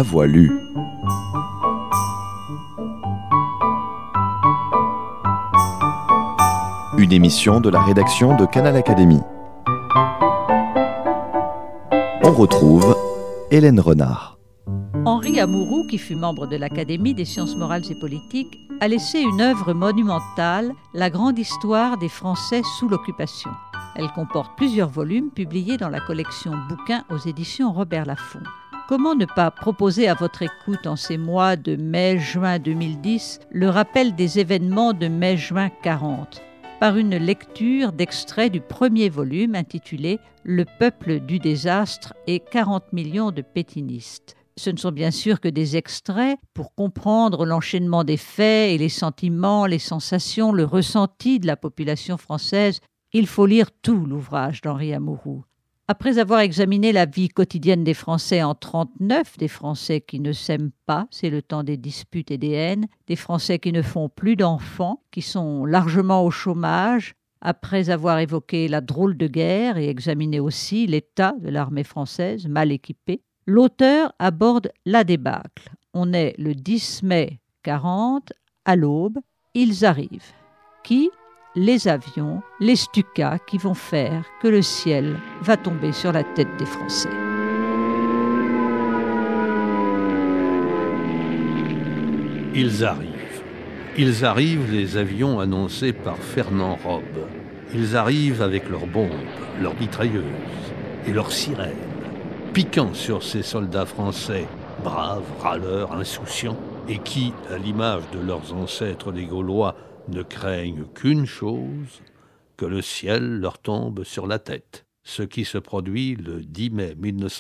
à voix lue. Une émission de la rédaction de Canal Académie. On retrouve Hélène Renard. Henri Amouroux, qui fut membre de l'Académie des sciences morales et politiques, a laissé une œuvre monumentale, La grande histoire des Français sous l'occupation. Elle comporte plusieurs volumes publiés dans la collection Bouquins aux éditions Robert Laffont. Comment ne pas proposer à votre écoute en ces mois de mai-juin 2010 le rappel des événements de mai-juin 40 par une lecture d'extraits du premier volume intitulé « Le peuple du désastre et 40 millions de pétinistes ». Ce ne sont bien sûr que des extraits. Pour comprendre l'enchaînement des faits et les sentiments, les sensations, le ressenti de la population française, il faut lire tout l'ouvrage d'Henri Amouroux. Après avoir examiné la vie quotidienne des Français en 1939, des Français qui ne s'aiment pas, c'est le temps des disputes et des haines, des Français qui ne font plus d'enfants, qui sont largement au chômage, après avoir évoqué la drôle de guerre et examiné aussi l'état de l'armée française, mal équipée, l'auteur aborde la débâcle. On est le 10 mai 40, à l'aube, ils arrivent. Qui ? Les avions, les Stukas qui vont faire que le ciel va tomber sur la tête des Français. Ils arrivent. Ils arrivent, les avions annoncés par Fernand Robbe. Ils arrivent avec leurs bombes, leurs mitrailleuses et leurs sirènes, piquant sur ces soldats français, braves, râleurs, insouciants, et qui, à l'image de leurs ancêtres les Gaulois, ne craignent qu'une chose, que le ciel leur tombe sur la tête, ce qui se produit le 10 mai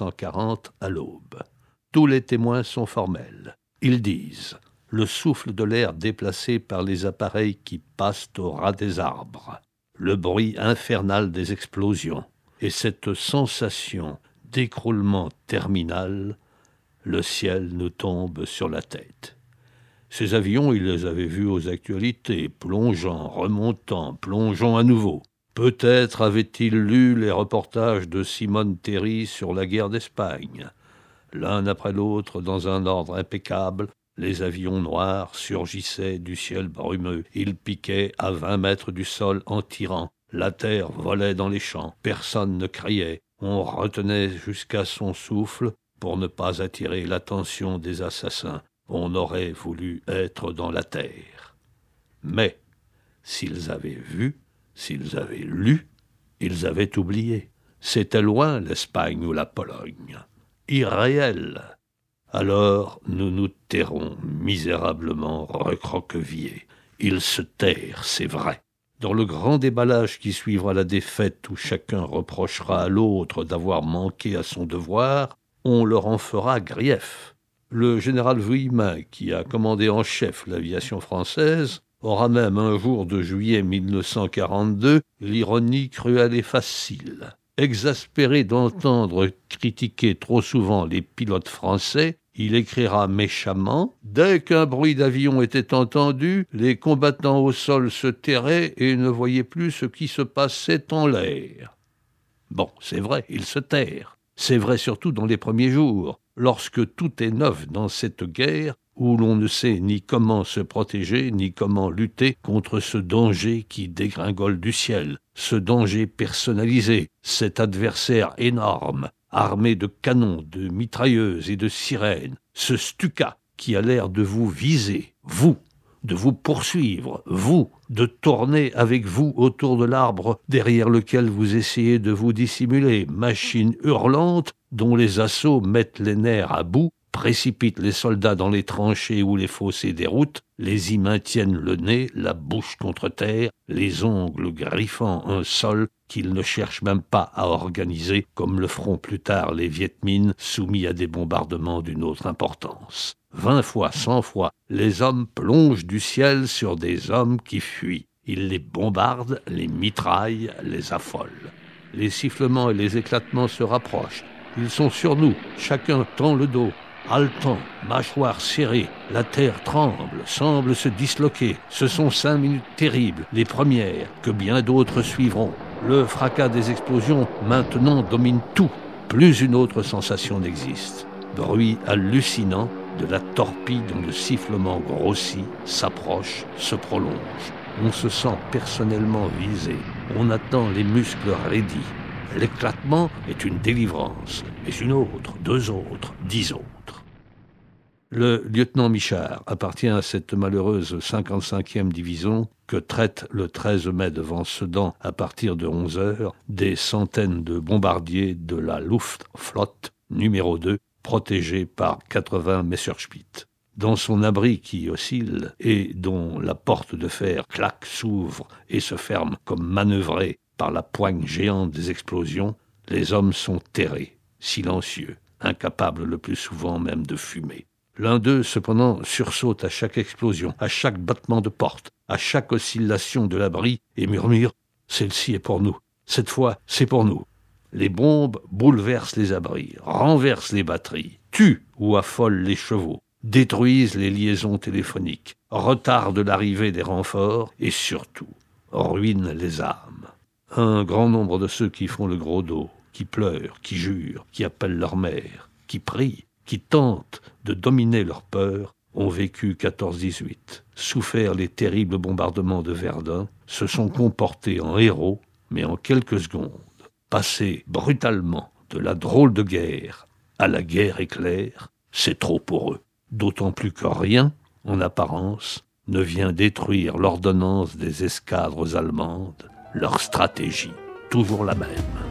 1940 à l'aube. Tous les témoins sont formels. Ils disent « le souffle de l'air déplacé par les appareils qui passent au ras des arbres, le bruit infernal des explosions et cette sensation d'écroulement terminal, le ciel nous tombe sur la tête. » Ces avions, il les avait vus aux actualités, plongeant, remontant, plongeant à nouveau. Peut-être avait-il lu les reportages de Simone Terry sur la guerre d'Espagne. L'un après l'autre, dans un ordre impeccable, les avions noirs surgissaient du ciel brumeux. Ils piquaient à 20 mètres du sol en tirant. La terre volait dans les champs. Personne ne criait. On retenait jusqu'à son souffle pour ne pas attirer l'attention des assassins. On aurait voulu être dans la terre. Mais, s'ils avaient vu, s'ils avaient lu, ils avaient oublié. C'était loin l'Espagne ou la Pologne. Irréel. Alors nous nous tairons misérablement recroquevillés. Ils se tairent, c'est vrai. Dans le grand déballage qui suivra la défaite où chacun reprochera à l'autre d'avoir manqué à son devoir, on leur en fera grief. Le général Vuillemin, qui a commandé en chef l'aviation française, aura même un jour de juillet 1942 l'ironie cruelle et facile. Exaspéré d'entendre critiquer trop souvent les pilotes français, il écrira méchamment « Dès qu'un bruit d'avion était entendu, les combattants au sol se tairaient et ne voyaient plus ce qui se passait en l'air. » Bon, c'est vrai, ils se tairent. C'est vrai surtout dans les premiers jours, lorsque tout est neuf dans cette guerre où l'on ne sait ni comment se protéger, ni comment lutter contre ce danger qui dégringole du ciel, ce danger personnalisé, cet adversaire énorme, armé de canons, de mitrailleuses et de sirènes, ce Stuka qui a l'air de vous viser, vous, de vous poursuivre, vous, de tourner avec vous autour de l'arbre derrière lequel vous essayez de vous dissimuler, machine hurlante dont les assauts mettent les nerfs à bout, précipitent les soldats dans les tranchées ou les fossés des routes, les y maintiennent le nez, la bouche contre terre, les ongles griffant un sol qu'ils ne cherchent même pas à organiser, comme le feront plus tard les Viet Minh soumis à des bombardements d'une autre importance. 20 fois, 100 fois, les hommes plongent du ciel sur des hommes qui fuient. Ils les bombardent, les mitraillent, les affolent. Les sifflements et les éclatements se rapprochent. Ils sont sur nous, chacun tend le dos. Haletant, mâchoire serrée, la terre tremble, semble se disloquer. Ce sont 5 minutes terribles, les premières, que bien d'autres suivront. Le fracas des explosions maintenant domine tout. Plus une autre sensation n'existe. bruit hallucinant de la torpille dont le sifflement grossit, s'approche, se prolonge. On se sent personnellement visé, on attend les muscles raidis. L'éclatement est une délivrance, mais une autre, 2 autres, 10 autres. Le lieutenant Michard appartient à cette malheureuse 55e division que traite le 13 mai devant Sedan à partir de 11h des centaines de bombardiers de la Luftflotte numéro 2 protégés par 80 Messerschmitt. Dans son abri qui oscille et dont la porte de fer claque, s'ouvre et se ferme comme manœuvrée par la poigne géante des explosions, les hommes sont terrés, silencieux, incapables le plus souvent même de fumer. L'un d'eux, cependant, sursaute à chaque explosion, à chaque battement de porte, à chaque oscillation de l'abri et murmure « Celle-ci est pour nous. Cette fois, c'est pour nous. » Les bombes bouleversent les abris, renversent les batteries, tuent ou affolent les chevaux, détruisent les liaisons téléphoniques, retardent l'arrivée des renforts et surtout ruinent les âmes. Un grand nombre de ceux qui font le gros dos, qui pleurent, qui jurent, qui appellent leur mère, qui prient, qui tentent de dominer leur peur, ont vécu 14-18, souffert les terribles bombardements de Verdun, se sont comportés en héros, mais en quelques secondes, passés brutalement de la drôle de guerre à la guerre éclair, c'est trop pour eux. D'autant plus que rien, en apparence, ne vient détruire l'ordonnance des escadres allemandes, leur stratégie, toujours la même.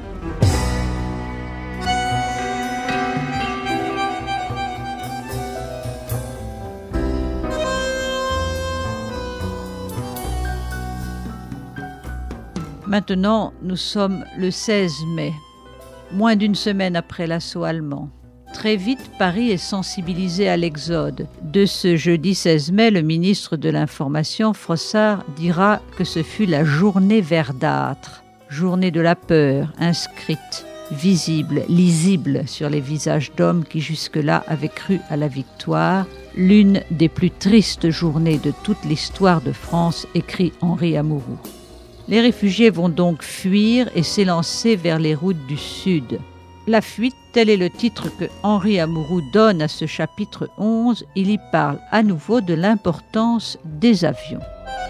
Maintenant, nous sommes le 16 mai, moins d'une semaine après l'assaut allemand. Très vite, Paris est sensibilisé à l'exode. De ce jeudi 16 mai, le ministre de l'Information, Frossard, dira que ce fut la journée verdâtre, journée de la peur, inscrite, visible, lisible sur les visages d'hommes qui jusque-là avaient cru à la victoire, l'une des plus tristes journées de toute l'histoire de France, écrit Henri Amouroux. Les réfugiés vont donc fuir et s'élancer vers les routes du Sud. La fuite, tel est le titre que Henri Amouroux donne à ce chapitre 11. Il y parle à nouveau de l'importance des avions.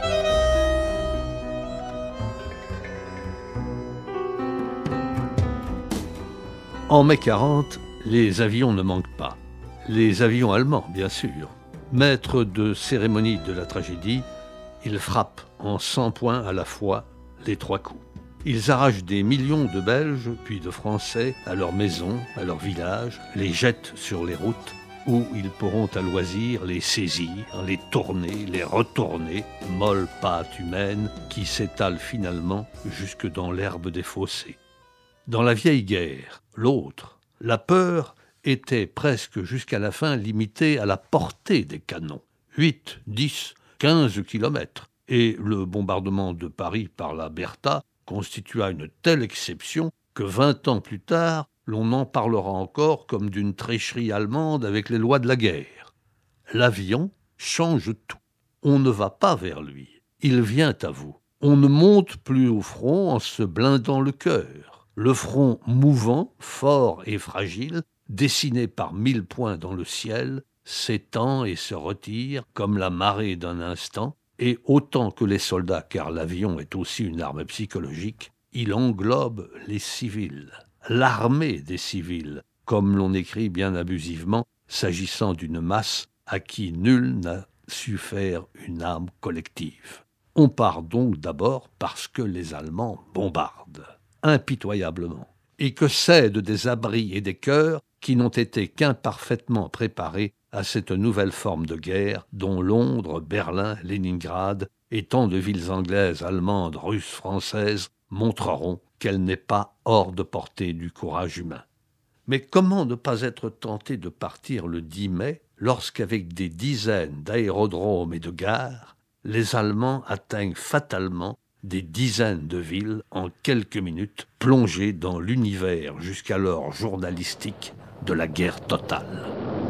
En mai 40, les avions ne manquent pas. Les avions allemands, bien sûr. Maîtres de cérémonie de la tragédie, ils frappent en 100 points à la fois les 3 coups. Ils arrachent des millions de Belges, puis de Français, à leurs maisons, à leurs villages, les jettent sur les routes, où ils pourront à loisir les saisir, les tourner, les retourner, molles pattes humaines qui s'étalent finalement jusque dans l'herbe des fossés. Dans la vieille guerre, l'autre, la peur était presque jusqu'à la fin limitée à la portée des canons. 8, 10, 15 kilomètres. Et le bombardement de Paris par la Bertha constitua une telle exception que 20 ans plus tard, l'on en parlera encore comme d'une tricherie allemande avec les lois de la guerre. L'avion change tout. On ne va pas vers lui. Il vient à vous. On ne monte plus au front en se blindant le cœur. Le front mouvant, fort et fragile, dessiné par 1000 points dans le ciel, s'étend et se retire comme la marée d'un instant, et autant que les soldats, car l'avion est aussi une arme psychologique, il englobe les civils, l'armée des civils, comme l'on écrit bien abusivement, s'agissant d'une masse à qui nul n'a su faire une âme collective. On part donc d'abord parce que les Allemands bombardent, impitoyablement, et que cèdent des abris et des cœurs qui n'ont été qu'imparfaitement préparés à cette nouvelle forme de guerre dont Londres, Berlin, Leningrad et tant de villes anglaises, allemandes, russes, françaises montreront qu'elle n'est pas hors de portée du courage humain. Mais comment ne pas être tenté de partir le 10 mai lorsqu'avec des dizaines d'aérodromes et de gares, les Allemands atteignent fatalement des dizaines de villes en quelques minutes, plongées dans l'univers jusqu'alors journalistique de la guerre totale.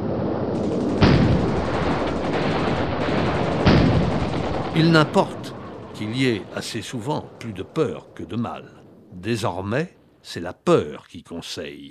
Il n'importe qu'il y ait assez souvent plus de peur que de mal. Désormais, c'est la peur qui conseille.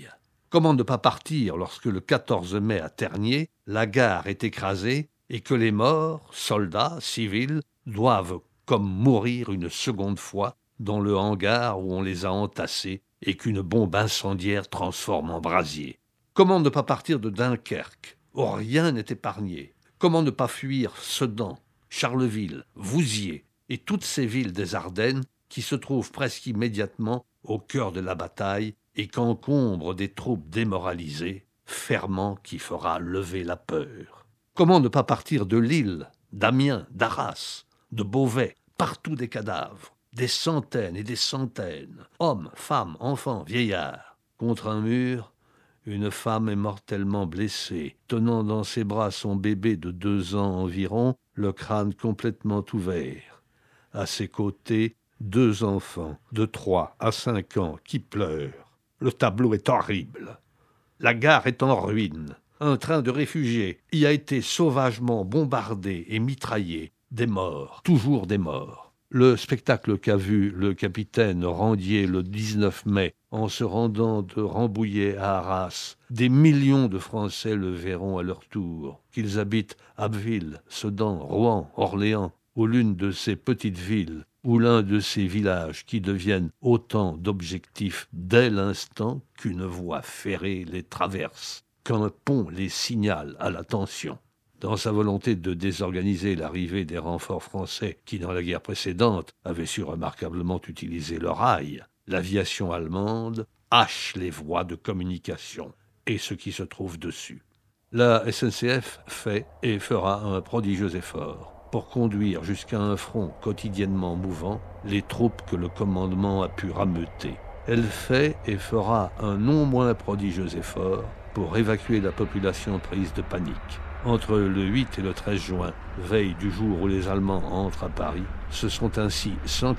Comment ne pas partir lorsque le 14 mai à Tergnier, la gare est écrasée et que les morts, soldats, civils, doivent comme mourir une seconde fois dans le hangar où on les a entassés et qu'une bombe incendiaire transforme en brasier? Comment ne pas partir de Dunkerque, où rien n'est épargné? Comment ne pas fuir Sedan, Charleville, Vouziers et toutes ces villes des Ardennes qui se trouvent presque immédiatement au cœur de la bataille et qu'encombrent des troupes démoralisées, ferment qui fera lever la peur? Comment ne pas partir de Lille, d'Amiens, d'Arras, de Beauvais, partout des cadavres, des centaines et des centaines, hommes, femmes, enfants, vieillards. Contre un mur, une femme est mortellement blessée, tenant dans ses bras son bébé de 2 ans environ, le crâne complètement ouvert. À ses côtés, 2 enfants de 3 à 5 ans qui pleurent. Le tableau est horrible. La gare est en ruine. Un train de réfugiés y a été sauvagement bombardé et mitraillé. Des morts, toujours des morts. Le spectacle qu'a vu le capitaine Randier le 19 mai en se rendant de Rambouillet à Arras, des millions de Français le verront à leur tour, qu'ils habitent Abbeville, Sedan, Rouen, Orléans, ou l'une de ces petites villes, ou l'un de ces villages qui deviennent autant d'objectifs dès l'instant qu'une voie ferrée les traverse, qu'un pont les signale à l'attention. Dans sa volonté de désorganiser l'arrivée des renforts français qui, dans la guerre précédente, avaient su remarquablement utiliser le rail, l'aviation allemande hache les voies de communication et ce qui se trouve dessus. La SNCF fait et fera un prodigieux effort pour conduire jusqu'à un front quotidiennement mouvant les troupes que le commandement a pu rameuter. Elle fait et fera un non moins prodigieux effort pour évacuer la population prise de panique. Entre le 8 et le 13 juin, veille du jour où les Allemands entrent à Paris, ce sont ainsi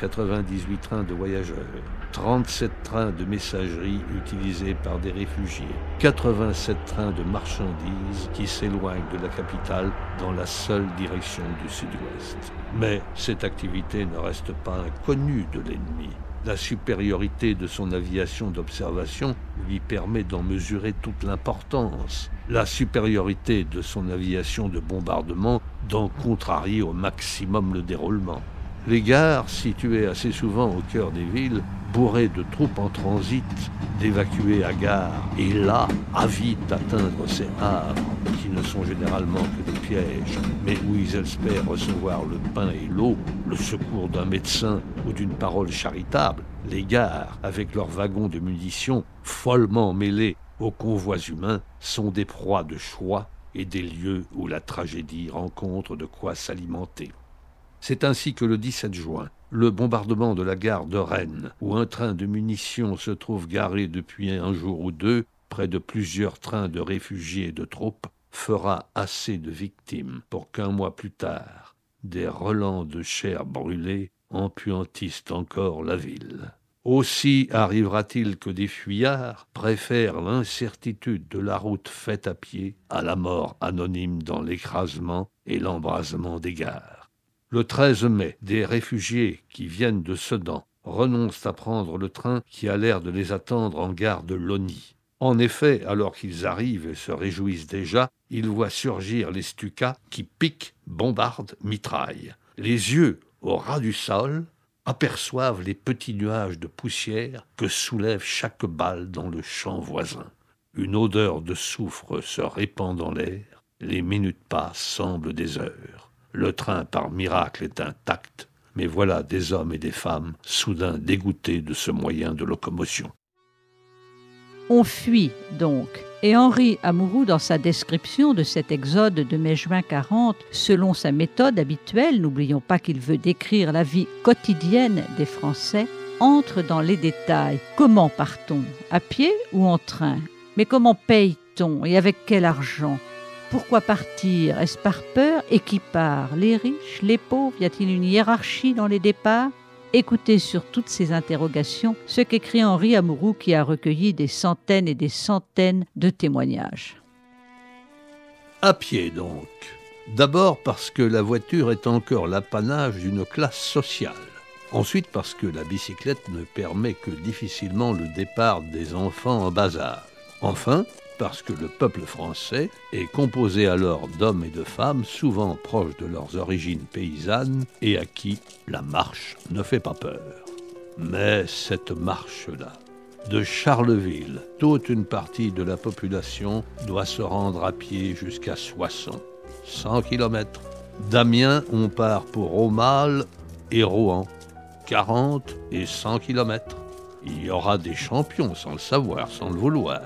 198 trains de voyageurs, 37 trains de messagerie utilisés par des réfugiés, 87 trains de marchandises qui s'éloignent de la capitale dans la seule direction du sud-ouest. Mais cette activité ne reste pas inconnue de l'ennemi. La supériorité de son aviation d'observation lui permet d'en mesurer toute l'importance. La supériorité de son aviation de bombardement d'en contrarier au maximum le déroulement. Les gares, situées assez souvent au cœur des villes, bourrées de troupes en transit, d'évacuer à gare, et là, avides d'atteindre ces havres, qui ne sont généralement que des pièges, mais où ils espèrent recevoir le pain et l'eau, le secours d'un médecin ou d'une parole charitable, les gares, avec leurs wagons de munitions, follement mêlés aux convois humains, sont des proies de choix et des lieux où la tragédie rencontre de quoi s'alimenter. C'est ainsi que le 17 juin, le bombardement de la gare de Rennes, où un train de munitions se trouve garé depuis un jour ou deux, près de plusieurs trains de réfugiés et de troupes, fera assez de victimes pour qu'un mois plus tard, des relents de chair brûlée empuantissent encore la ville. Aussi arrivera-t-il que des fuyards préfèrent l'incertitude de la route faite à pied à la mort anonyme dans l'écrasement et l'embrasement des gares. Le 13 mai, des réfugiés qui viennent de Sedan renoncent à prendre le train qui a l'air de les attendre en gare de Logny. En effet, alors qu'ils arrivent et se réjouissent déjà, ils voient surgir les Stukas qui piquent, bombardent, mitraillent. Les yeux au ras du sol aperçoivent les petits nuages de poussière que soulève chaque balle dans le champ voisin. Une odeur de soufre se répand dans l'air, les minutes passent, semblent des heures. Le train, par miracle, est intact, mais voilà des hommes et des femmes soudain dégoûtés de ce moyen de locomotion. On fuit donc, et Henri Amouroux, dans sa description de cet exode de mai-juin 40, selon sa méthode habituelle, n'oublions pas qu'il veut décrire la vie quotidienne des Français, entre dans les détails. Comment part-on? À pied ou en train? Mais comment paye-t-on et avec quel argent? Pourquoi partir? Est-ce par peur? Et qui part? Les riches? Les pauvres? Y a-t-il une hiérarchie dans les départs? Écoutez sur toutes ces interrogations ce qu'écrit Henri Amouroux, qui a recueilli des centaines et des centaines de témoignages. À pied donc. D'abord parce que la voiture est encore l'apanage d'une classe sociale. Ensuite parce que la bicyclette ne permet que difficilement le départ des enfants en bas âge. Enfin, parce que le peuple français est composé alors d'hommes et de femmes souvent proches de leurs origines paysannes et à qui la marche ne fait pas peur. Mais cette marche-là, de Charleville, toute une partie de la population doit se rendre à pied jusqu'à Soissons, 100 km. D'Amiens, on part pour Aumale et Rouen, 40 et 100 km. Il y aura des champions sans le savoir, sans le vouloir.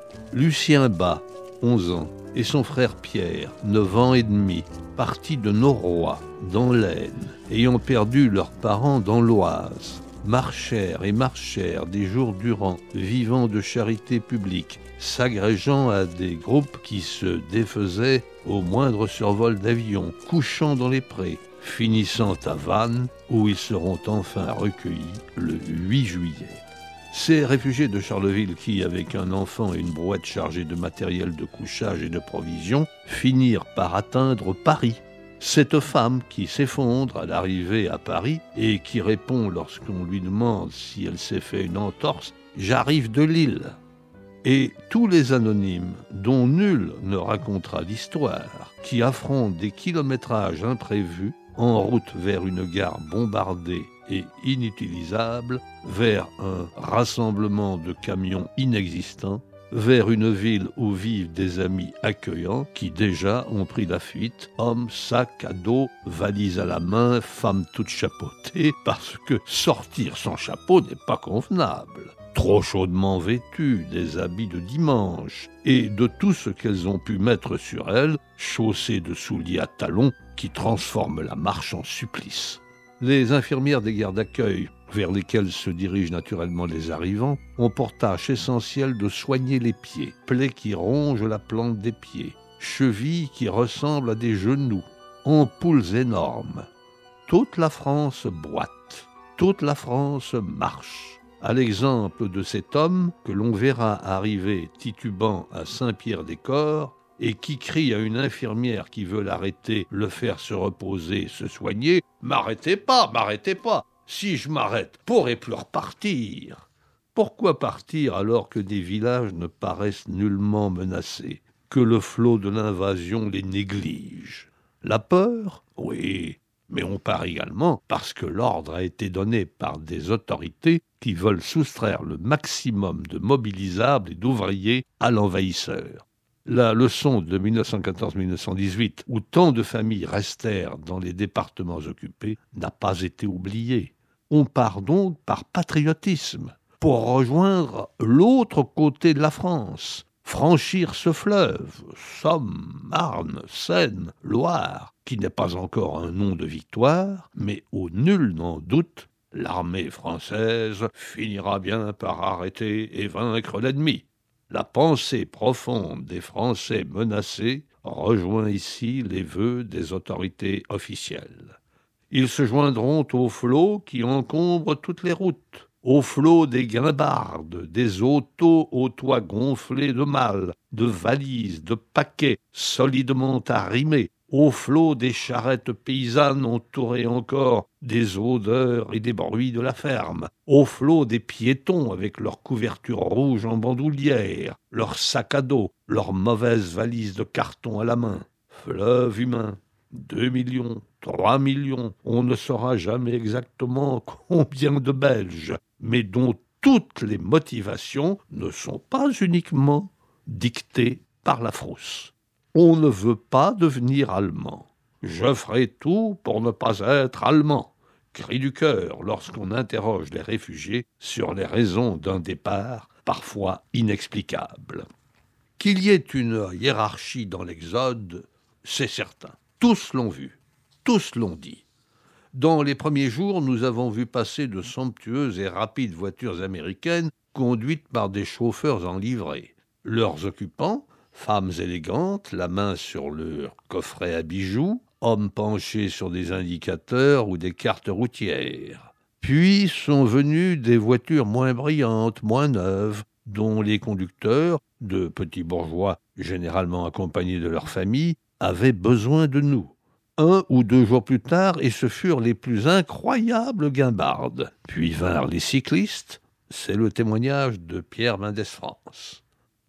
Lucien Bas, 11 ans, et son frère Pierre, 9 ans et demi, partis de Noroy, dans l'Aisne, ayant perdu leurs parents dans l'Oise, marchèrent et marchèrent des jours durant, vivant de charité publique, s'agrégeant à des groupes qui se défaisaient au moindre survol d'avion, couchant dans les prés, finissant à Vannes, où ils seront enfin recueillis le 8 juillet. Ces réfugiés de Charleville qui, avec un enfant et une brouette chargée de matériel de couchage et de provisions, finirent par atteindre Paris. Cette femme qui s'effondre à l'arrivée à Paris et qui répond lorsqu'on lui demande si elle s'est fait une entorse « J'arrive de Lille ». Et tous les anonymes, dont nul ne racontera l'histoire, qui affrontent des kilométrages imprévus en route vers une gare bombardée et inutilisable, vers un rassemblement de camions inexistants, vers une ville où vivent des amis accueillants qui déjà ont pris la fuite, hommes, sacs à dos, valises à la main, femmes toutes chapeautées, parce que sortir sans chapeau n'est pas convenable. Trop chaudement vêtues, des habits de dimanche, et de tout ce qu'elles ont pu mettre sur elles, chaussées de souliers à talons qui transforment la marche en supplice. Les infirmières des gares d'accueil, vers lesquelles se dirigent naturellement les arrivants, ont pour tâche essentielle de soigner les pieds, plaies qui rongent la plante des pieds, chevilles qui ressemblent à des genoux, ampoules énormes. Toute la France boite, toute la France marche. À l'exemple de cet homme que l'on verra arriver titubant à Saint-Pierre-des-Corps et qui crie à une infirmière qui veut l'arrêter, le faire se reposer, se soigner « M'arrêtez pas, m'arrêtez pas ! Si je m'arrête, pourrais plus repartir !» Pourquoi partir alors que des villages ne paraissent nullement menacés, que le flot de l'invasion les néglige? La peur? Oui, mais on part également parce que l'ordre a été donné par des autorités qui veulent soustraire le maximum de mobilisables et d'ouvriers à l'envahisseur. La leçon de 1914-1918, où tant de familles restèrent dans les départements occupés, n'a pas été oubliée. On part donc par patriotisme, pour rejoindre l'autre côté de la France, franchir ce fleuve, Somme, Marne, Seine, Loire, qui n'est pas encore un nom de victoire, mais où nul n'en doute, l'armée française finira bien par arrêter et vaincre l'ennemi. La pensée profonde des Français menacés rejoint ici les vœux des autorités officielles. Ils se joindront au flot qui encombre toutes les routes, au flot des guimbardes, des autos aux toits gonflés de malles, de valises, de paquets solidement arrimés, au flot des charrettes paysannes entourées encore des odeurs et des bruits de la ferme, au flot des piétons avec leurs couvertures rouges en bandoulière, leurs sacs à dos, leurs mauvaises valises de carton à la main. Fleuve humain, 2 millions, 3 millions, on ne saura jamais exactement combien de Belges, mais dont toutes les motivations ne sont pas uniquement dictées par la frousse. On ne veut pas devenir allemand. Je ferai tout pour ne pas être allemand. Cri du cœur lorsqu'on interroge les réfugiés sur les raisons d'un départ parfois inexplicable. Qu'il y ait une hiérarchie dans l'exode, c'est certain. Tous l'ont vu, tous l'ont dit. Dans les premiers jours, nous avons vu passer de somptueuses et rapides voitures américaines conduites par des chauffeurs en livrée. Leurs occupants, femmes élégantes, la main sur leur coffret à bijoux, hommes penchés sur des indicateurs ou des cartes routières. Puis sont venues des voitures moins brillantes, moins neuves, dont les conducteurs, de petits bourgeois généralement accompagnés de leur famille, avaient besoin de nous. 1 ou 2 jours plus tard, et ce furent les plus incroyables guimbardes. Puis vinrent les cyclistes, c'est le témoignage de Pierre Mendès France.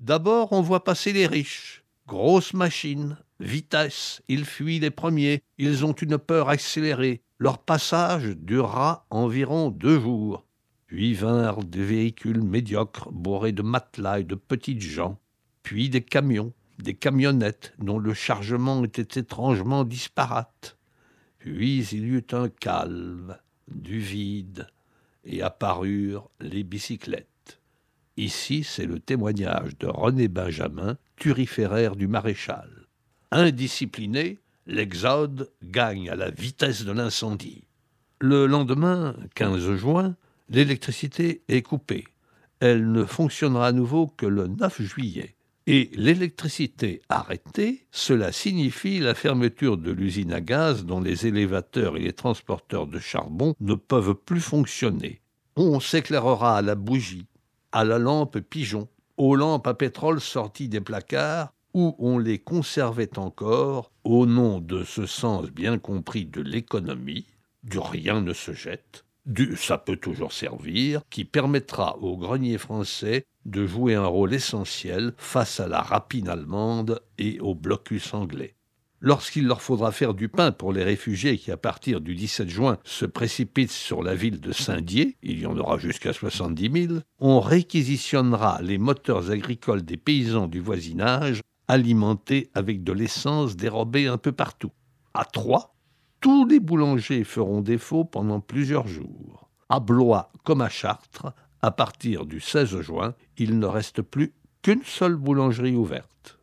D'abord, on voit passer les riches. Grosses machines, vitesse, ils fuient les premiers, ils ont une peur accélérée. Leur passage durera environ 2 jours. Puis vinrent des véhicules médiocres, bourrés de matelas et de petites gens. Puis des camions, des camionnettes dont le chargement était étrangement disparate. Puis il y eut un calme, du vide, et apparurent les bicyclettes. Ici, c'est le témoignage de René Benjamin, thuriféraire du maréchal. Indiscipliné, l'exode gagne à la vitesse de l'incendie. Le lendemain, 15 juin, l'électricité est coupée. Elle ne fonctionnera à nouveau que le 9 juillet. Et l'électricité arrêtée, cela signifie la fermeture de l'usine à gaz dont les élévateurs et les transporteurs de charbon ne peuvent plus fonctionner. On s'éclairera à la bougie, à la lampe pigeon, aux lampes à pétrole sorties des placards, où on les conservait encore, au nom de ce sens bien compris de l'économie, du rien ne se jette, du ça peut toujours servir, qui permettra aux greniers français de jouer un rôle essentiel face à la rapine allemande et au blocus anglais. Lorsqu'il leur faudra faire du pain pour les réfugiés qui, à partir du 17 juin, se précipitent sur la ville de Saint-Dié, il y en aura jusqu'à 70 000, on réquisitionnera les moteurs agricoles des paysans du voisinage, alimentés avec de l'essence dérobée un peu partout. À Troyes, tous les boulangers feront défaut pendant plusieurs jours. À Blois comme à Chartres, à partir du 16 juin, il ne reste plus qu'une seule boulangerie ouverte.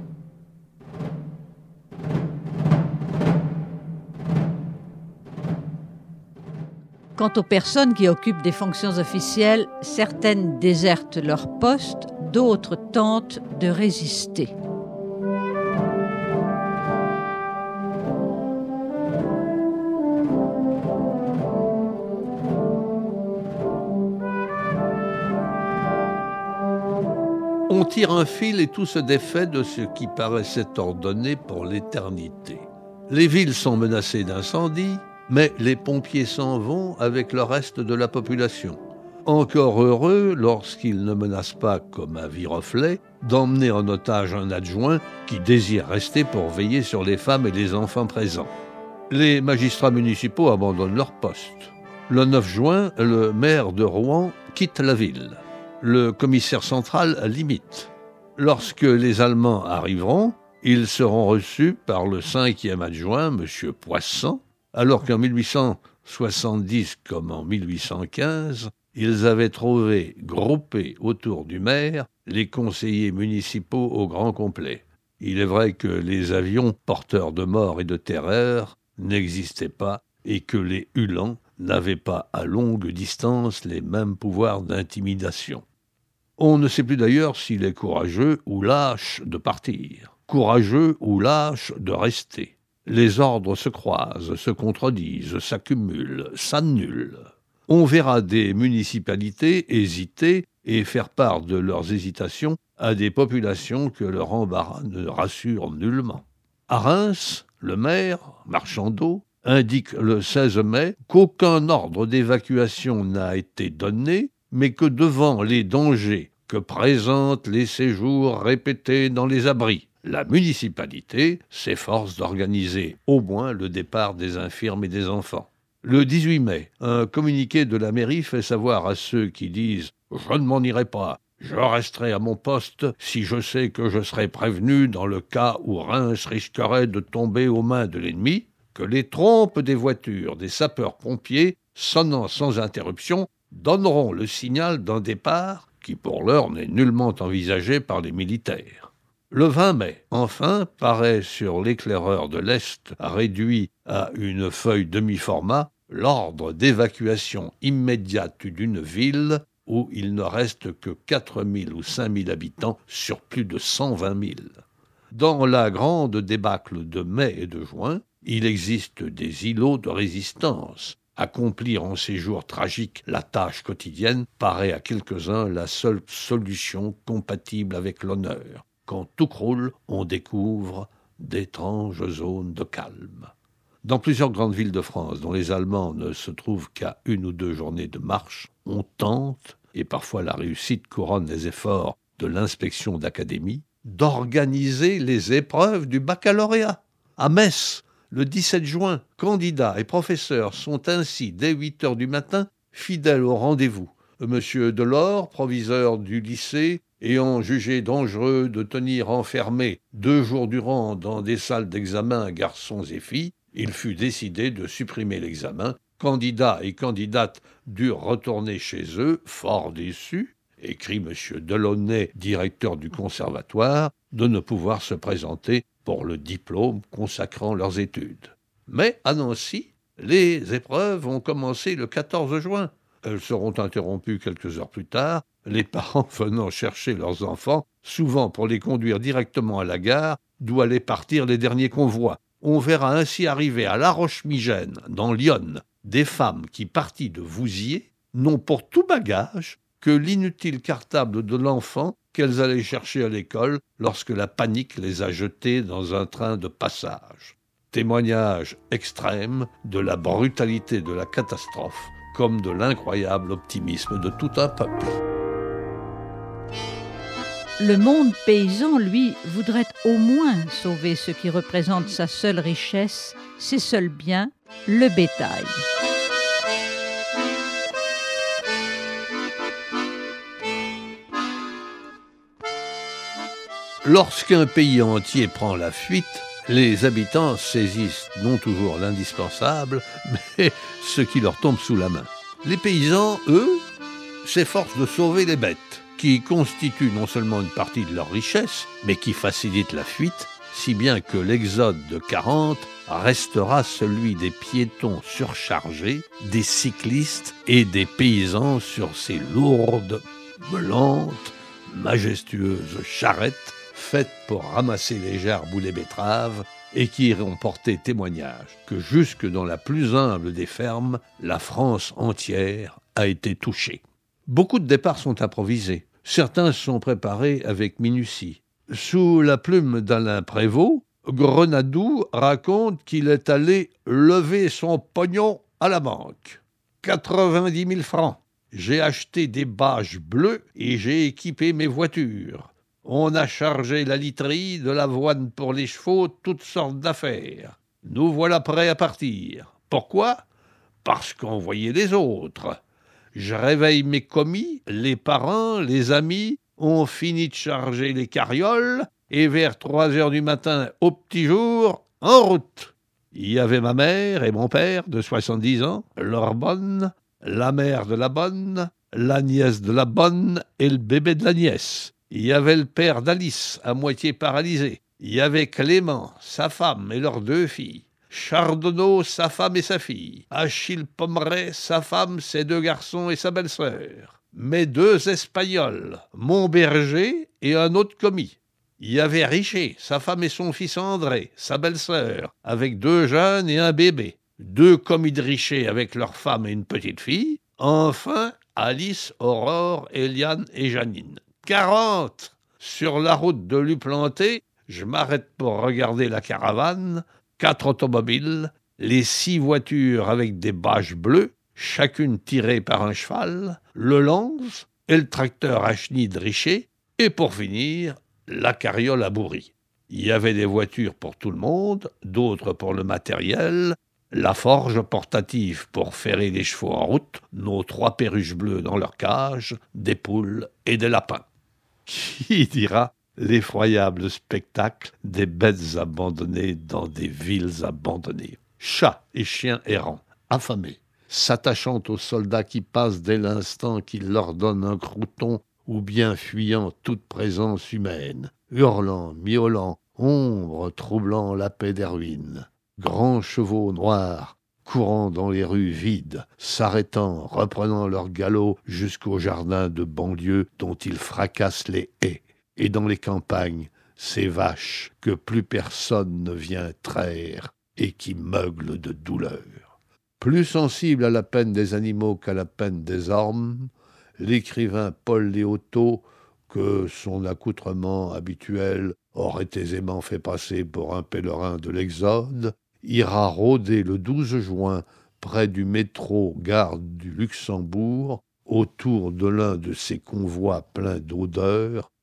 Quant aux personnes qui occupent des fonctions officielles, certaines désertent leur poste, d'autres tentent de résister. On tire un fil et tout se défait de ce qui paraissait ordonné pour l'éternité. Les villes sont menacées d'incendie, mais les pompiers s'en vont avec le reste de la population. Encore heureux, lorsqu'ils ne menacent pas, comme à Viroflay, d'emmener en otage un adjoint qui désire rester pour veiller sur les femmes et les enfants présents. Les magistrats municipaux abandonnent leur poste. Le 9 juin, le maire de Rouen quitte la ville. Le commissaire central l'imite. Lorsque les Allemands arriveront, ils seront reçus par le 5e adjoint, M. Poisson, alors qu'en 1870 comme en 1815, ils avaient trouvé, groupés autour du maire, les conseillers municipaux au grand complet. Il est vrai que les avions porteurs de mort et de terreur n'existaient pas et que les Uhlans n'avaient pas à longue distance les mêmes pouvoirs d'intimidation. On ne sait plus d'ailleurs s'il est courageux ou lâche de partir, courageux ou lâche de rester. Les ordres se croisent, se contredisent, s'accumulent, s'annulent. On verra des municipalités hésiter et faire part de leurs hésitations à des populations que leur embarras ne rassure nullement. À Reims, le maire, Marchandeau, indique le 16 mai qu'aucun ordre d'évacuation n'a été donné, mais que devant les dangers que présentent les séjours répétés dans les abris, la municipalité s'efforce d'organiser au moins le départ des infirmes et des enfants. Le 18 mai, un communiqué de la mairie fait savoir à ceux qui disent « Je ne m'en irai pas, je resterai à mon poste si je sais que je serai prévenu dans le cas où Reims risquerait de tomber aux mains de l'ennemi, que les trompes des voitures des sapeurs-pompiers, sonnant sans interruption, donneront le signal d'un départ qui pour l'heure n'est nullement envisagé par les militaires. » Le 20 mai, enfin, paraît sur l'éclaireur de l'Est, réduit à une feuille demi-format, l'ordre d'évacuation immédiate d'une ville où il ne reste que 4 000 ou 5 000 habitants sur plus de 120 000. Dans la grande débâcle de mai et de juin, il existe des îlots de résistance. Accomplir en ces jours tragiques la tâche quotidienne paraît à quelques-uns la seule solution compatible avec l'honneur. Quand tout croule, on découvre d'étranges zones de calme. Dans plusieurs grandes villes de France, dont les Allemands ne se trouvent qu'à 1 ou 2 journées de marche, on tente, et parfois la réussite couronne les efforts de l'inspection d'académie d'organiser les épreuves du baccalauréat. À Metz, le 17 juin, candidats et professeurs sont ainsi, dès 8 heures du matin, fidèles au rendez-vous. Monsieur Delors, proviseur du lycée, ayant jugé dangereux de tenir enfermés 2 jours durant dans des salles d'examen garçons et filles, il fut décidé de supprimer l'examen. Candidats et candidates durent retourner chez eux, fort déçus, écrit M. Delaunay, directeur du conservatoire, de ne pouvoir se présenter pour le diplôme consacrant leurs études. Mais à Nancy, les épreuves ont commencé le 14 juin. Elles seront interrompues quelques heures plus tard, les parents venant chercher leurs enfants, souvent pour les conduire directement à la gare, d'où allaient partir les derniers convois. On verra ainsi arriver à La Roche-Migène, dans l'Yonne, des femmes qui, parties de Vouziers, n'ont pour tout bagage que l'inutile cartable de l'enfant qu'elles allaient chercher à l'école lorsque la panique les a jetées dans un train de passage. Témoignage extrême de la brutalité de la catastrophe, comme de l'incroyable optimisme de tout un peuple. Le monde paysan, lui, voudrait au moins sauver ce qui représente sa seule richesse, ses seuls biens, le bétail. Lorsqu'un pays entier prend la fuite, les habitants saisissent non toujours l'indispensable, mais ce qui leur tombe sous la main. Les paysans, eux, s'efforcent de sauver les bêtes, qui constituent non seulement une partie de leur richesse, mais qui facilitent la fuite, si bien que l'exode de 40 restera celui des piétons surchargés, des cyclistes et des paysans sur ces lourdes, lentes, majestueuses charrettes faites pour ramasser les gerbes ou les betteraves et qui iront porter témoignage que jusque dans la plus humble des fermes, la France entière a été touchée. Beaucoup de départs sont improvisés. Certains sont préparés avec minutie. Sous la plume d'Alain Prévost, Grenadou raconte qu'il est allé lever son pognon à la banque. 90 000 francs. J'ai acheté des bâches bleues et j'ai équipé mes voitures. On a chargé la literie, de l'avoine pour les chevaux, toutes sortes d'affaires. Nous voilà prêts à partir. Pourquoi ? Parce qu'on voyait les autres. Je réveille mes commis, les parents, les amis, on finit de charger les carrioles, et vers 3 heures du matin, au petit jour, en route. Il y avait ma mère et mon père, de 70 ans, leur bonne, la mère de la bonne, la nièce de la bonne et le bébé de la nièce. Il y avait le père d'Alice, à moitié paralysé. Il y avait Clément, sa femme et leurs 2 filles. Chardonneau, sa femme et sa fille. Achille Pommeret, sa femme, ses 2 garçons et sa belle-sœur. Mes 2 Espagnols, mon berger et un autre commis. Il y avait Richer, sa femme et son fils André, sa belle-sœur, avec 2 jeunes et un bébé. 2 commis de Richer avec leur femme et une petite fille. Enfin, Alice, Aurore, Eliane et Janine. 40 ! Sur la route de Luplanté, je m'arrête pour regarder la caravane. 4 automobiles, les 6 voitures avec des bâches bleues, chacune tirée par un cheval, le lance et le tracteur à chenilles de Richer, et pour finir, la carriole à bourri. Il y avait des voitures pour tout le monde, d'autres pour le matériel, la forge portative pour ferrer les chevaux en route, nos 3 perruches bleues dans leur cage, des poules et des lapins. Qui dira l'effroyable spectacle des bêtes abandonnées dans des villes abandonnées. Chats et chiens errants, affamés, s'attachant aux soldats qui passent dès l'instant qu'ils leur donnent un crouton ou bien fuyant toute présence humaine, hurlant, miaulant, ombre troublant la paix des ruines. Grands chevaux noirs, courant dans les rues vides, s'arrêtant, reprenant leur galop jusqu'aux jardins de banlieue dont ils fracassent les haies. Et dans les campagnes, ces vaches que plus personne ne vient traire et qui meuglent de douleur. Plus sensible à la peine des animaux qu'à la peine des hommes, l'écrivain Paul Léotot, que son accoutrement habituel aurait aisément fait passer pour un pèlerin de l'Exode, ira rôder le 12 juin près du métro gare du Luxembourg, autour de l'un de ces convois pleins d'odeurs,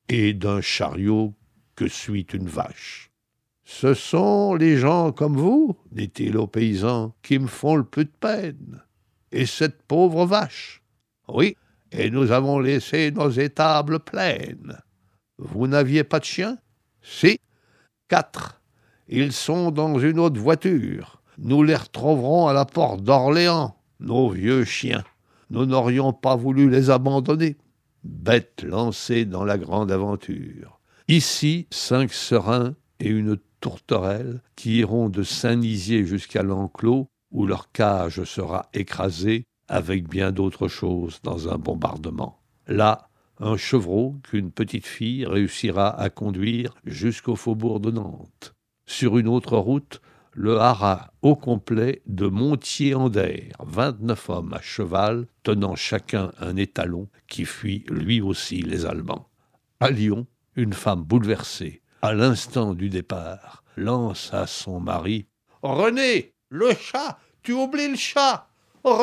et d'un chariot que suit une vache. « Ce sont les gens comme vous, dit-il aux paysans, qui me font le plus de peine. Et cette pauvre vache. Oui, et nous avons laissé nos étables pleines. Vous n'aviez pas de chien? Si, 4. Ils sont dans une autre voiture. Nous les retrouverons à la porte d'Orléans, nos vieux chiens. Nous n'aurions pas voulu les abandonner. Bêtes lancées dans la grande aventure. Ici, 5 serins et une tourterelle qui iront de Saint-Nizier jusqu'à l'enclos où leur cage sera écrasée avec bien d'autres choses dans un bombardement. Là, un chevreau qu'une petite fille réussira à conduire jusqu'au faubourg de Nantes. Sur une autre route, le haras au complet de Montier-en-Der, 29 hommes à cheval, tenant chacun un étalon qui fuit lui aussi les Allemands. À Lyon, une femme bouleversée, à l'instant du départ, lance à son mari « René, le chat, tu oublies le chat, René !»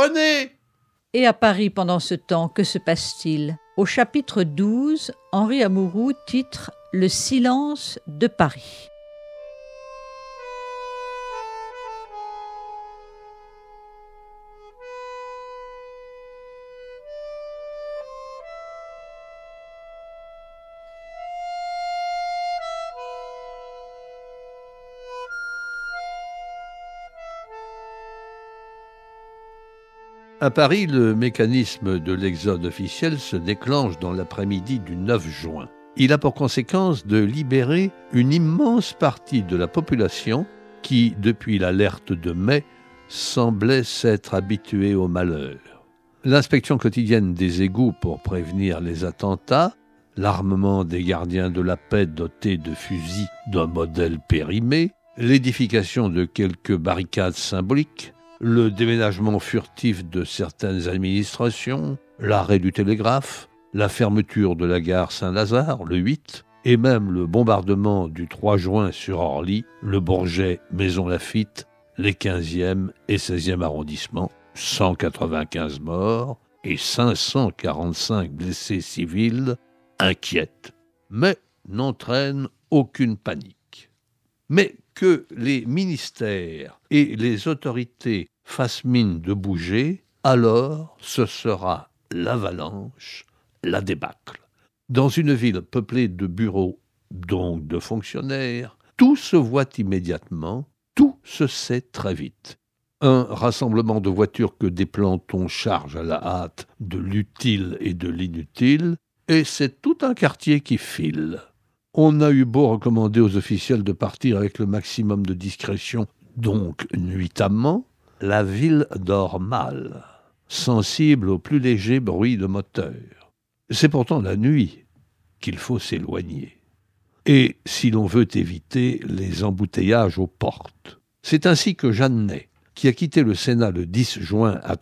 Et à Paris, pendant ce temps, que se passe-t-il? Au chapitre 12, Henri Amouroux titre « Le silence de Paris ». À Paris, le mécanisme de l'exode officiel se déclenche dans l'après-midi du 9 juin. Il a pour conséquence de libérer une immense partie de la population qui, depuis l'alerte de mai, semblait s'être habituée au malheur. L'inspection quotidienne des égouts pour prévenir les attentats, l'armement des gardiens de la paix dotés de fusils d'un modèle périmé, l'édification de quelques barricades symboliques, le déménagement furtif de certaines administrations, l'arrêt du télégraphe, la fermeture de la gare Saint-Lazare, le 8, et même le bombardement du 3 juin sur Orly, le Bourget, Maison Lafitte, les 15e et 16e arrondissements, 195 morts et 545 blessés civils, inquiètent, mais n'entraînent aucune panique. Mais que les ministères et les autorités fassent mine de bouger, alors ce sera l'avalanche, la débâcle. Dans une ville peuplée de bureaux, donc de fonctionnaires, tout se voit immédiatement, tout se sait très vite. Un rassemblement de voitures que des plantons chargent à la hâte de l'utile et de l'inutile, et c'est tout un quartier qui file. On a eu beau recommander aux officiels de partir avec le maximum de discrétion, donc nuitamment, la ville dort mal, sensible au plus léger bruit de moteur. C'est pourtant la nuit qu'il faut s'éloigner. Et si l'on veut éviter les embouteillages aux portes. C'est ainsi que Jeannet, qui a quitté le Sénat le 10 juin à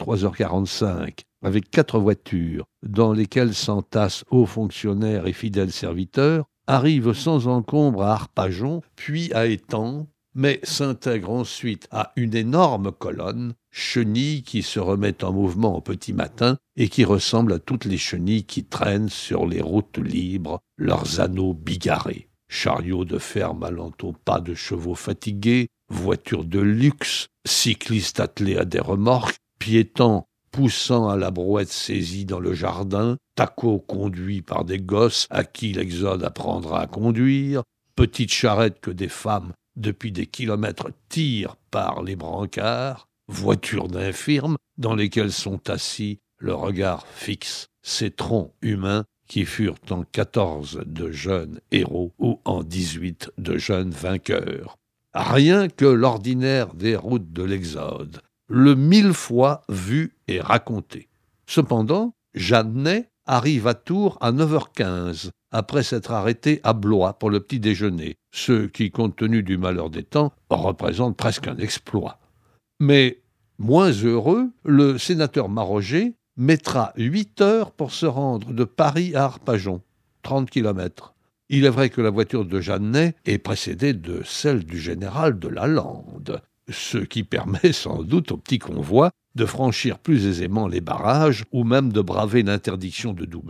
3h45, avec 4 voitures, dans lesquelles s'entassent hauts fonctionnaires et fidèles serviteurs, arrive sans encombre à Arpajon, puis à Étampes, mais s'intègre ensuite à une énorme colonne, chenille qui se remet en mouvement au petit matin et qui ressemble à toutes les chenilles qui traînent sur les routes libres, leurs anneaux bigarrés. Chariots de ferme allant au pas de chevaux fatigués, voitures de luxe, cyclistes attelés à des remorques, piétons poussant à la brouette saisie dans le jardin, tacos conduits par des gosses à qui l'exode apprendra à conduire, petites charrettes que des femmes depuis des kilomètres tirent par les brancards, voitures d'infirmes dans lesquelles sont assis, le regard fixe, ces troncs humains qui furent en 14 de jeunes héros ou en 18 de jeunes vainqueurs. Rien que l'ordinaire des routes de l'Exode, le 1000 fois vu et raconté. Cependant, Jeannet arrive à Tours à 9h15, après s'être arrêté à Blois pour le petit déjeuner, ce qui, compte tenu du malheur des temps, représente presque un exploit. Mais, moins heureux, le sénateur Maroger mettra 8 heures pour se rendre de Paris à Arpajon, 30 kilomètres. Il est vrai que la voiture de Jeannet est précédée de celle du général de Lalande, ce qui permet sans doute au petit convoi de franchir plus aisément les barrages ou même de braver l'interdiction de doubler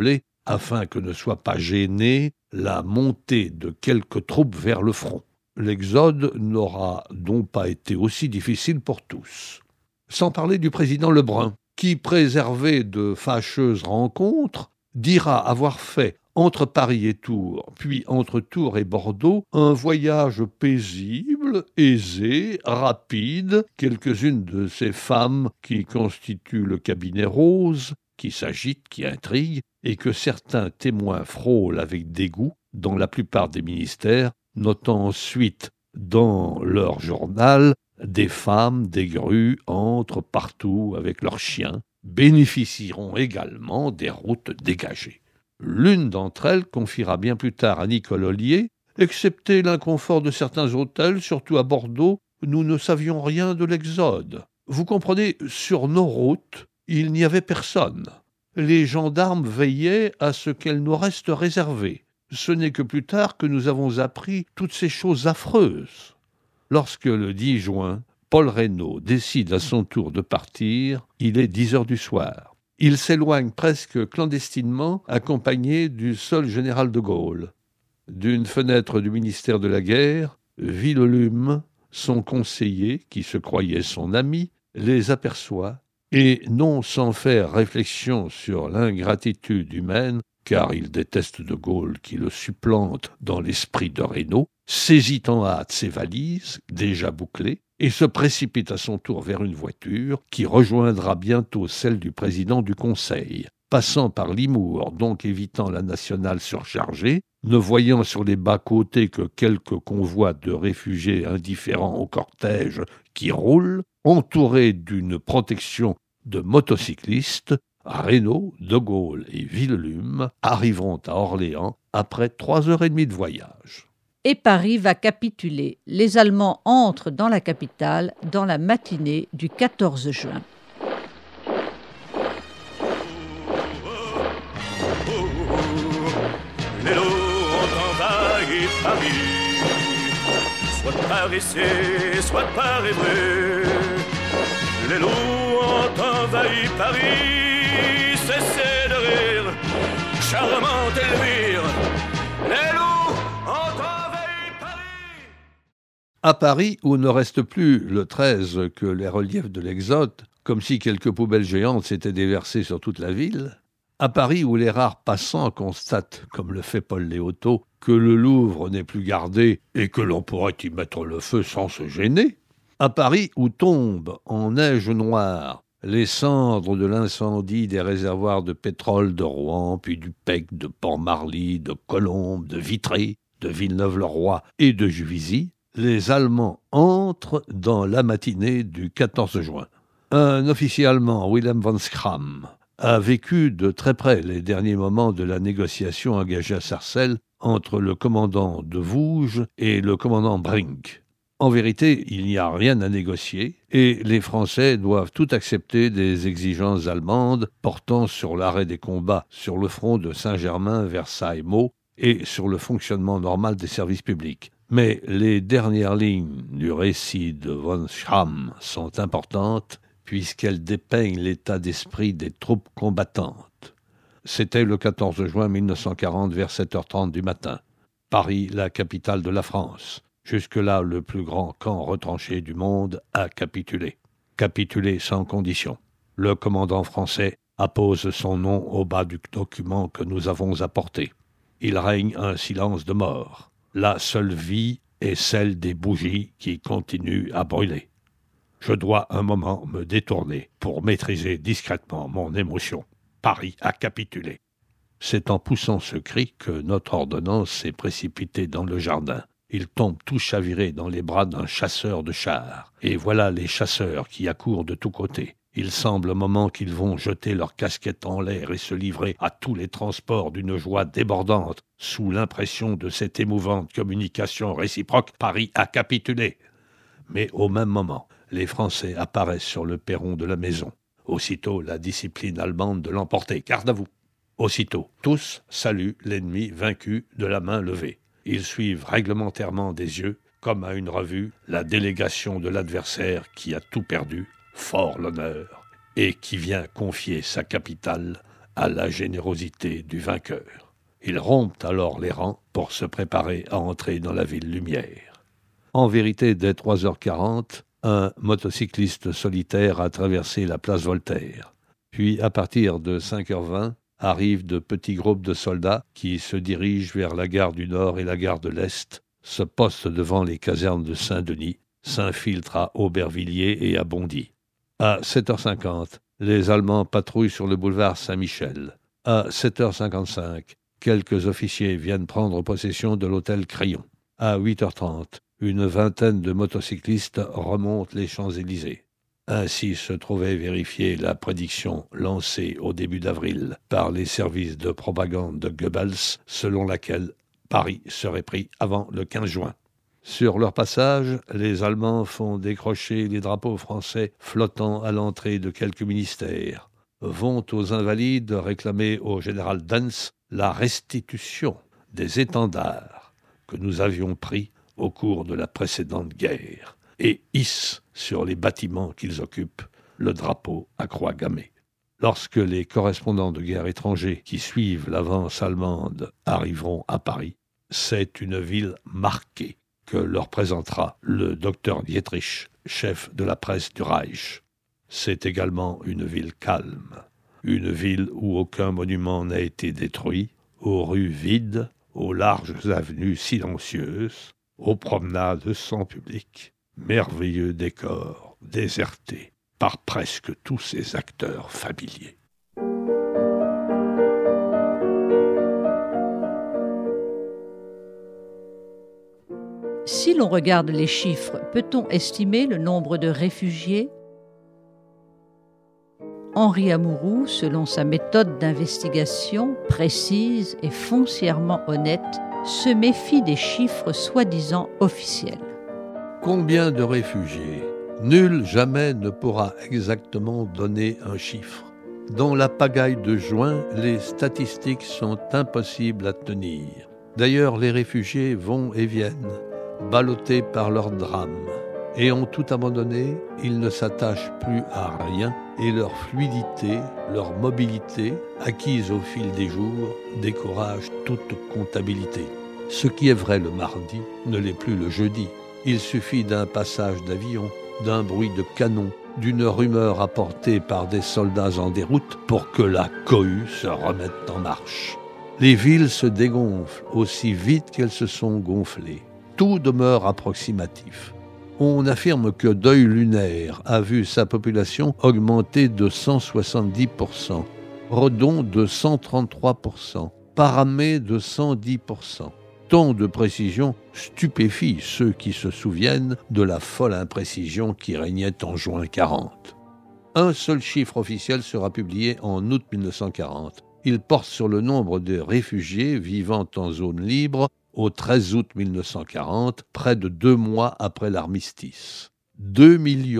afin que ne soit pas gênée la montée de quelques troupes vers le front. L'exode n'aura donc pas été aussi difficile pour tous. Sans parler du président Lebrun, qui, préservé de fâcheuses rencontres, dira avoir fait entre Paris et Tours, puis entre Tours et Bordeaux, un voyage paisible, aisé, rapide. Quelques-unes de ces femmes qui constituent le cabinet rose, qui s'agitent, qui intriguent, et que certains témoins frôlent avec dégoût dans la plupart des ministères, notant ensuite dans leur journal des femmes des grues entrent partout avec leurs chiens, bénéficieront également des routes dégagées. L'une d'entre elles confiera bien plus tard à Nicole Ollier, excepté l'inconfort de certains hôtels, surtout à Bordeaux, nous ne savions rien de l'exode. Vous comprenez, sur nos routes, il n'y avait personne. Les gendarmes veillaient à ce qu'elles nous restent réservées. Ce n'est que plus tard que nous avons appris toutes ces choses affreuses. Lorsque, le 10 juin, Paul Reynaud décide à son tour de partir, il est 10 heures du soir. Il s'éloigne presque clandestinement, accompagné du seul général de Gaulle. D'une fenêtre du ministère de la Guerre, Villolume, son conseiller, qui se croyait son ami, les aperçoit, et non sans faire réflexion sur l'ingratitude humaine, car il déteste de Gaulle qui le supplante dans l'esprit de Reynaud, saisit en hâte ses valises, déjà bouclées, et se précipite à son tour vers une voiture qui rejoindra bientôt celle du président du Conseil. Passant par Limours, donc évitant la nationale surchargée, ne voyant sur les bas-côtés que quelques convois de réfugiés indifférents au cortège qui roule, entouré d'une protection de motocyclistes, Reynaud, de Gaulle et Villolume arriveront à Orléans après 3h30 de voyage. Et Paris va capituler. Les Allemands entrent dans la capitale dans la matinée du 14 juin. Les loups ont envahi Paris, soit par ici, soit par Évreux. Les loups ont envahi Paris, cessez de rire, charmante Elvire. Les loups ont envahi Paris. À Paris, où ne reste plus le 13 que les reliefs de l'Exode, comme si quelques poubelles géantes s'étaient déversées sur toute la ville, à Paris, où les rares passants constatent, comme le fait Paul Léotot, que le Louvre n'est plus gardé et que l'on pourrait y mettre le feu sans se gêner, à Paris, où tombent en neige noire les cendres de l'incendie des réservoirs de pétrole de Rouen, puis du Pec, de Port-Marly, de Colombes, de Vitré, de Villeneuve-le-Roi et de Juvisy, les Allemands entrent dans la matinée du 14 juin. Un officier allemand, Wilhelm von Schramm, a vécu de très près les derniers moments de la négociation engagée à Sarcelles entre le commandant de Vouges et le commandant Brink. En vérité, il n'y a rien à négocier et les Français doivent tout accepter des exigences allemandes portant sur l'arrêt des combats sur le front de Saint-Germain, Versailles, Meaux et sur le fonctionnement normal des services publics. Mais les dernières lignes du récit de von Schramm sont importantes puisqu'elles dépeignent l'état d'esprit des troupes combattantes. C'était le 14 juin 1940 vers 7h30 du matin. Paris, la capitale de la France. Jusque-là, le plus grand camp retranché du monde a capitulé. Capitulé sans condition. Le commandant français appose son nom au bas du document que nous avons apporté. Il règne un silence de mort. La seule vie est celle des bougies qui continuent à brûler. Je dois un moment me détourner pour maîtriser discrètement mon émotion. Paris a capitulé. C'est en poussant ce cri que notre ordonnance s'est précipitée dans le jardin. Il tombe tout chaviré dans les bras d'un chasseur de chars. Et voilà les chasseurs qui accourent de tous côtés. Il semble un moment qu'ils vont jeter leurs casquettes en l'air et se livrer à tous les transports d'une joie débordante. Sous l'impression de cette émouvante communication réciproque, Paris a capitulé. Mais au même moment, les Français apparaissent sur le perron de la maison. Aussitôt, la discipline allemande de l'emporter. Garde à vous. Aussitôt, tous saluent l'ennemi vaincu de la main levée. Ils suivent réglementairement des yeux, comme à une revue, la délégation de l'adversaire qui a tout perdu, fort l'honneur, et qui vient confier sa capitale à la générosité du vainqueur. Ils rompent alors les rangs pour se préparer à entrer dans la ville lumière. En vérité, dès 3h40, un motocycliste solitaire a traversé la place Voltaire. Puis, à partir de 5h20, arrivent de petits groupes de soldats qui se dirigent vers la gare du Nord et la gare de l'Est, se postent devant les casernes de Saint-Denis, s'infiltrent à Aubervilliers et à Bondy. À 7h50, les Allemands patrouillent sur le boulevard Saint-Michel. À 7h55, quelques officiers viennent prendre possession de l'hôtel Crillon. À 8h30, une vingtaine de motocyclistes remontent les Champs-Élysées. Ainsi se trouvait vérifiée la prédiction lancée au début d'avril par les services de propagande de Goebbels, selon laquelle Paris serait pris avant le 15 juin. Sur leur passage, les Allemands font décrocher les drapeaux français flottant à l'entrée de quelques ministères, vont aux Invalides réclamer au général Dance la restitution des étendards que nous avions pris au cours de la précédente guerre, et hissent sur les bâtiments qu'ils occupent le drapeau à croix gammée. Lorsque les correspondants de guerre étrangers qui suivent l'avance allemande arriveront à Paris, c'est une ville marquée que leur présentera le docteur Dietrich, chef de la presse du Reich. C'est également une ville calme, une ville où aucun monument n'a été détruit, aux rues vides, aux larges avenues silencieuses, aux promenades sans public. Merveilleux décor, déserté par presque tous ses acteurs familiers. Si l'on regarde les chiffres, peut-on estimer le nombre de réfugiés ? Henri Amouroux, selon sa méthode d'investigation précise et foncièrement honnête, se méfie des chiffres soi-disant officiels. Combien de réfugiés ? Nul jamais ne pourra exactement donner un chiffre. Dans la pagaille de juin, les statistiques sont impossibles à tenir. D'ailleurs, les réfugiés vont et viennent, ballottés par leurs drames. Ayant tout abandonné, ils ne s'attachent plus à rien et leur fluidité, leur mobilité, acquise au fil des jours, décourage toute comptabilité. Ce qui est vrai le mardi ne l'est plus le jeudi. Il suffit d'un passage d'avion, d'un bruit de canon, d'une rumeur apportée par des soldats en déroute pour que la cohue se remette en marche. Les villes se dégonflent aussi vite qu'elles se sont gonflées. Tout demeure approximatif. On affirme que Deuil lunaire a vu sa population augmenter de 170%, Redon de 133%, Paramé de 110%. Tant de précision stupéfie ceux qui se souviennent de la folle imprécision qui régnait en juin 40. Un seul chiffre officiel sera publié en août 1940. Il porte sur le nombre de réfugiés vivant en zone libre au 13 août 1940, près de 2 mois après l'armistice. 2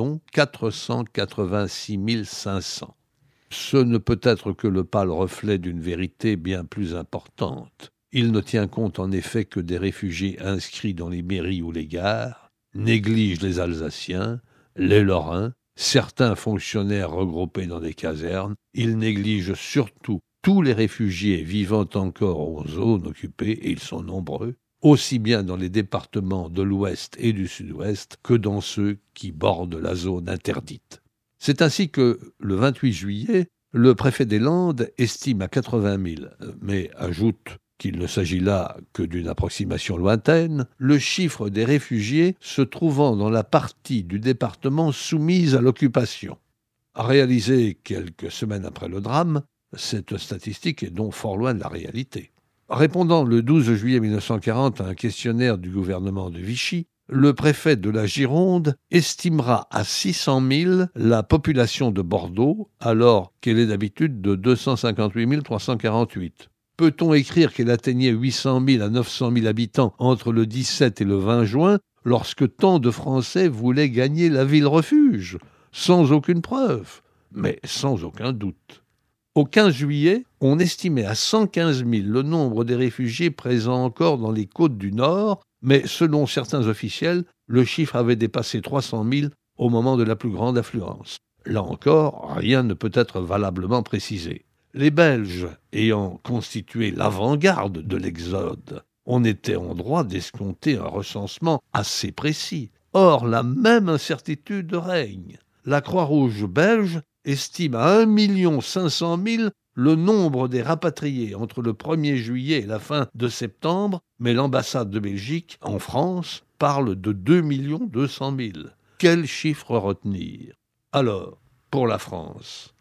486 500. Ce ne peut être que le pâle reflet d'une vérité bien plus importante. Il ne tient compte en effet que des réfugiés inscrits dans les mairies ou les gares, néglige les Alsaciens, les Lorrains, certains fonctionnaires regroupés dans des casernes. Il néglige surtout tous les réfugiés vivant encore aux zones occupées, et ils sont nombreux, aussi bien dans les départements de l'Ouest et du Sud-Ouest que dans ceux qui bordent la zone interdite. C'est ainsi que, le 28 juillet, le préfet des Landes estime à 80 000, mais ajoute qu'il ne s'agit là que d'une approximation lointaine, le chiffre des réfugiés se trouvant dans la partie du département soumise à l'occupation. Réalisé quelques semaines après le drame, cette statistique est donc fort loin de la réalité. Répondant le 12 juillet 1940 à un questionnaire du gouvernement de Vichy, le préfet de la Gironde estimera à 600 000 la population de Bordeaux, alors qu'elle est d'habitude de 258 348. Peut-on écrire qu'elle atteignait 800 000 à 900 000 habitants entre le 17 et le 20 juin, lorsque tant de Français voulaient gagner la ville refuge, sans aucune preuve, mais sans aucun doute. Au 15 juillet, on estimait à 115 000 le nombre des réfugiés présents encore dans les côtes du Nord, mais selon certains officiels, le chiffre avait dépassé 300 000 au moment de la plus grande affluence. Là encore, rien ne peut être valablement précisé. Les Belges ayant constitué l'avant-garde de l'exode, on était en droit d'escompter un recensement assez précis. Or, la même incertitude règne. La Croix-Rouge belge estime à 1 500 000 le nombre des rapatriés entre le 1er juillet et la fin de septembre, mais l'ambassade de Belgique en France parle de 2 200 000. Quel chiffre retenir? Alors, pour la France,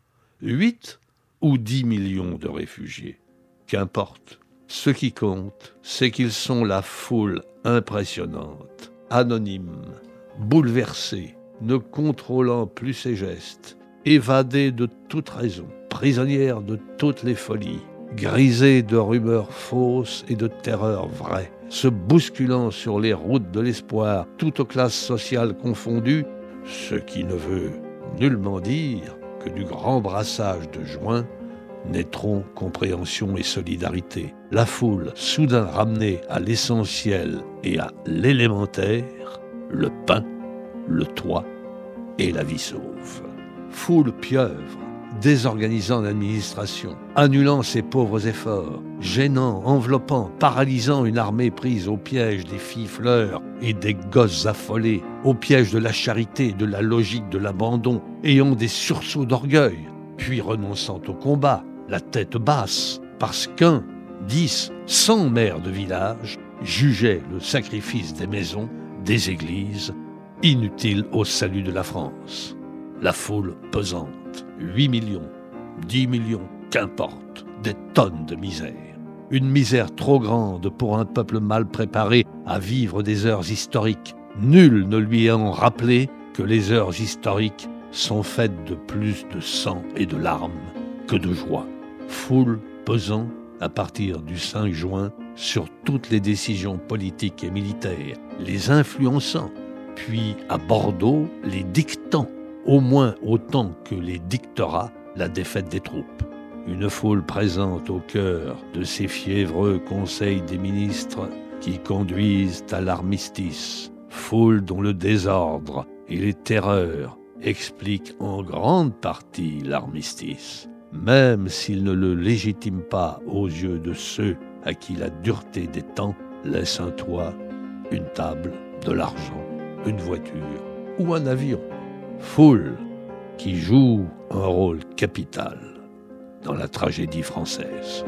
8 ou 10 millions de réfugiés? Qu'importe. Ce qui compte, c'est qu'ils sont la foule impressionnante, anonyme, bouleversée, ne contrôlant plus ses gestes, évadée de toute raison, prisonnière de toutes les folies, grisée de rumeurs fausses et de terreurs vraies, se bousculant sur les routes de l'espoir, toutes classes sociales confondues, ce qui ne veut nullement dire que du grand brassage de juin naîtront compréhension et solidarité. La foule, soudain ramenée à l'essentiel et à l'élémentaire, le pain, le toit et la vie sauve. Foule pieuvre, désorganisant l'administration, annulant ses pauvres efforts, gênant, enveloppant, paralysant une armée prise au piège des filles fleurs et des gosses affolés, au piège de la charité, de la logique de l'abandon, ayant des sursauts d'orgueil, puis renonçant au combat, la tête basse, parce qu'un, 10, 100 maires de village jugeaient le sacrifice des maisons, des églises, inutile au salut de la France. La foule pesante, 8 millions, 10 millions, qu'importe, des tonnes de misère. Une misère trop grande pour un peuple mal préparé à vivre des heures historiques, nul ne lui ayant rappelé que les heures historiques sont faites de plus de sang et de larmes que de joie. Foule pesant à partir du 5 juin sur toutes les décisions politiques et militaires, les influençant, puis à Bordeaux les dictant, au moins autant que les dictera la défaite des troupes. Une foule présente au cœur de ces fiévreux conseils des ministres qui conduisent à l'armistice, foule dont le désordre et les terreurs expliquent en grande partie l'armistice, même s'il ne le légitime pas aux yeux de ceux à qui la dureté des temps laisse un toit, une table, de l'argent, une voiture ou un avion. Foule qui joue un rôle capital dans la tragédie française.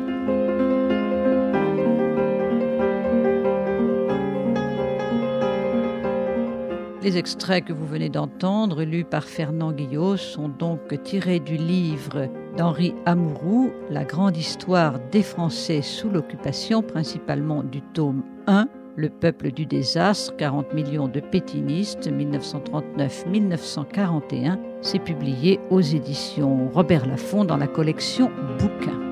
Les extraits que vous venez d'entendre, lus par Fernand Guillot, sont donc tirés du livre d'Henri Amouroux, La grande histoire des Français sous l'occupation, principalement du tome 1, Le peuple du désastre, 40 millions de pétinistes, 1939-1941. C'est publié aux éditions Robert Laffont dans la collection Bouquins.